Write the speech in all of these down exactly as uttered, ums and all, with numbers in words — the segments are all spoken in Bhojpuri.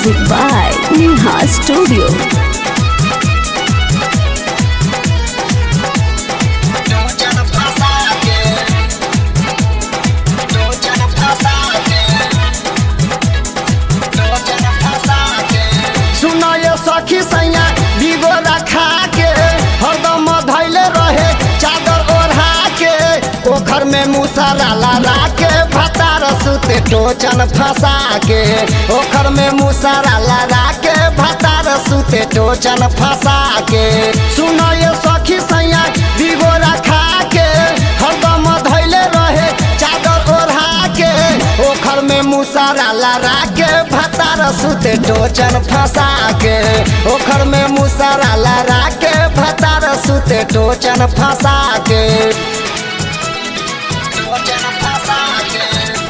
Music by Neha Studio. सखी सैया दीगो रखा के हरदम धैले रहे चादर ओढ़ा के ओखर में मुसरा लगा के भतार सुते टोचन फंसा के ओखर में मुसरा लगा के भतार सुते टोचन फंसा के सुनो ये सखी सैया दीगो रखा के हरदम धैले रहे चादर ओढ़ा के ओखर में मुसरा लगा के भतार सुते टोचन फंसा के ओखर में मुसरा लगा के भतार सुते टोचन फंसा के टोचन फंसा के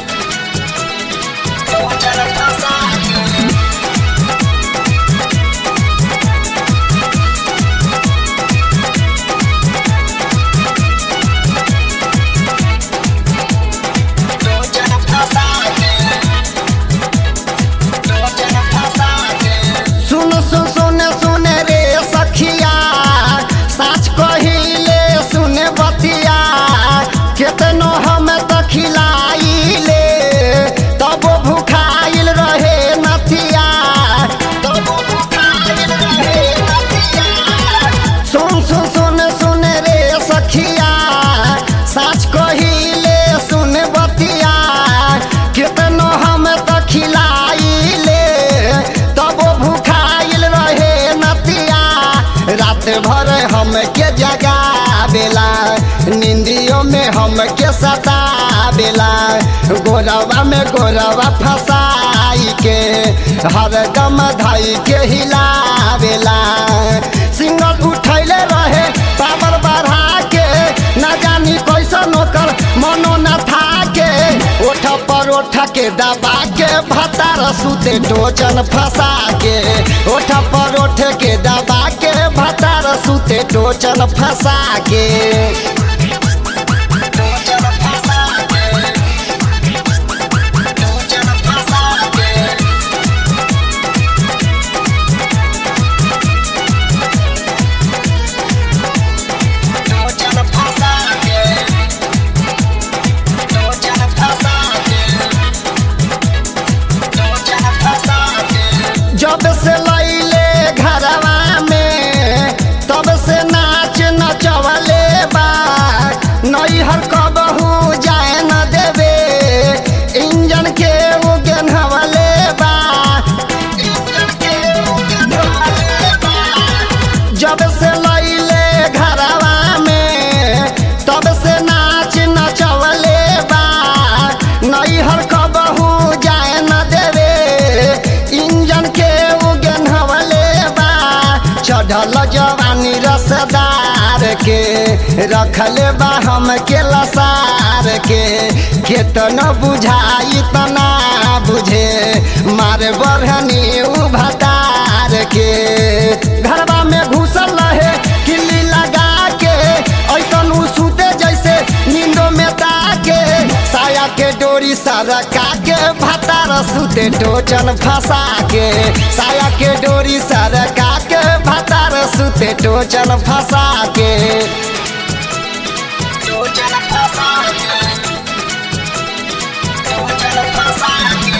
टोचन फंसा के केतनो हम त खिलाइले तब भूखाइल रहे नथिया तब भूखाइल रहे नथिया सुन सुन सुन सुन रे सखिया साच कहिले सुन बतिया केतनो हम त खिलाइले तब भूखाइल रहे नथिया रात भर हम के जगावेला निंदियों में हम के सतावेला गोरवा में गोरवा फसाई के हर गम धाई के हिलावेला सिंगल उठैले रहे पावर बढ़ा के न जानी कैसन ओकर मनो न था के ओठ पर ओठ के दबा के भतार सुते टोचन फंसा के ओठ पर ओठ के दबा के भतार सुते टोचन फंसा के जब से लैले घरवा में तब से नाच नचवले बा नैहर कबहू जाए न देवे इंजन के वो गेनहवले बा इंजन के वो गेनहवले बा जब से लैले घरवा में तब से नाच नचवले बा नैहर कबहू जाए न देवे इंजन के चढ़ल जवानी रसदार के रखले बा हम के लसार के केतनो बुझाई तना बुझे मारे बढ़नी उभतार के घरवा में घुसल रहे किल्ली लगा के ऐसन उ सुते जैसे नींदो में ताके साया के डोरी सरका के भतार सुते टोचन फंसा के साया के डोरी सरका के भतार सुते टोचन फंसा के टोचन फंसा के टोचन फंसा के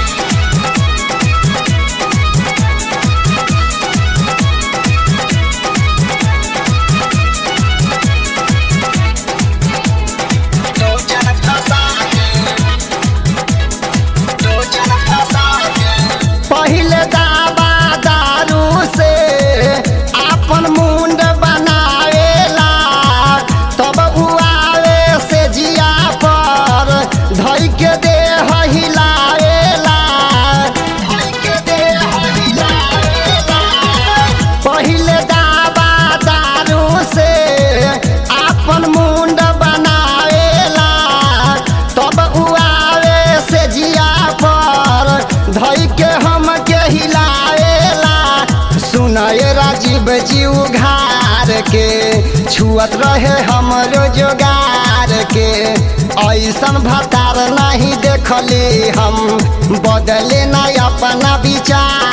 पहिले दावा दारू से आपन मुंड बनावेला तब उआवे से जिया पर धई के देह हिलावेला धई के देह हिलावेला पहिले दावा दारू से आपन मुंड बनावेला तब उआवे से जिया पर धई के हम के हिलावेला सुनाए राजीव जीव घार के छुअत रहे हमरो जोगार के ऐसन भतार नहीं देखली हम बदले ना अपना विचार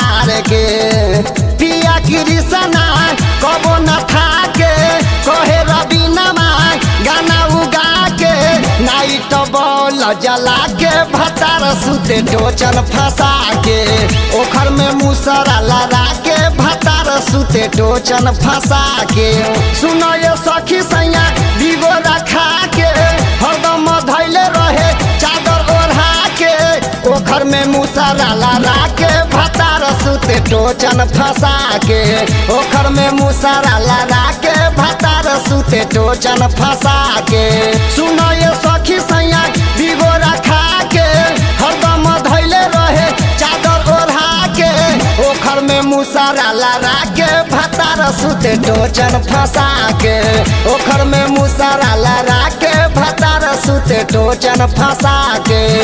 कृष्णा कबो न था के कहे रबीनमा गाना उगा के नाइट बॉल जला के भतार सुते टोचन फंसा के ओखर में मुसरा लड़ा के भतार सुते टोचन फंसा के सुनो ये सखी सैया विवो रखा के हरदम धैले रहे चादर ओढ़ा के ओखर में मुसरा लड़ा के भतार सुते टोचन फंसा के ओखर में मुसरा लड़ा के भतार सुते टोचन फंसा के सुनो ये सखी सैया विवो रखा के हरदम धैले रहे चादर ओढ़ा के ओखर में मुसरा लड़ा के भतार सुते टोचन फंसा के ओखर में मुसरा लड़ा के भतार सुते टोचन फंसा के।